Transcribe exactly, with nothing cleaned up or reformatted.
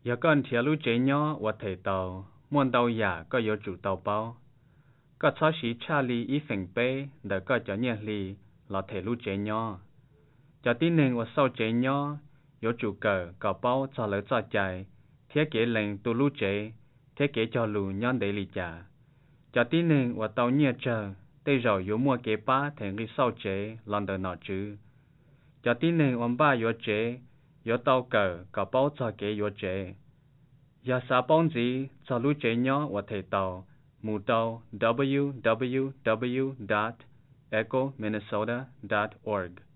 giờ con thiếu lũ chế nhỏ và thể tàu muốn tàu giả có yếu chủ tàu bao có cho sĩ Charlie ý phèn bê để có cho nhẹ lì là thể lũ chế nhỏ cho tin nên và sau chế nhỏ yếu chủ cờ có bao cho lỡ cho chạy thiết kế lệnh tu lũ chế thiết kế cho lũ nhon để lì trả cho tin nên và tàu nhẹ chờ tây rồi yếu mua kế ba thành cái sau chế lần đầu nọ chứ cho tin nên ông ba yếu chế yếu tàu cờ có bao cho kế yếu chế giờ xã bóng gì cho lũ chế nhỏ và thể tàu mù tàu w w w dot echo minnesota dot org